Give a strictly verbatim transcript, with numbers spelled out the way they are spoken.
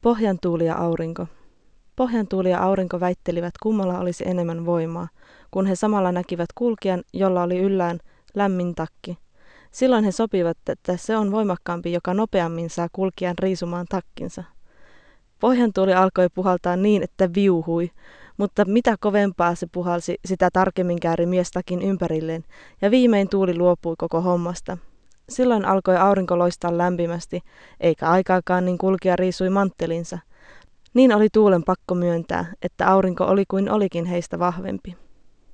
Pohjantuuli ja aurinko. Pohjantuuli ja aurinko väittelivät, kummalla olisi enemmän voimaa, kun he samalla näkivät kulkijan, jolla oli yllään lämmin takki. Silloin he sopivat, että se on voimakkaampi, joka nopeammin saa kulkijan riisumaan takkinsa. Pohjantuuli alkoi puhaltaa niin, että viuhui, mutta mitä kovempaa se puhalsi, sitä tarkemmin kääri mies takin ympärilleen, ja viimein tuuli luopui koko hommasta. Silloin alkoi aurinko loistaa lämpimästi, eikä aikaakaan niin kulkija riisui manttelinsa. Niin oli tuulen pakko myöntää, että aurinko oli kuin olikin heistä vahvempi.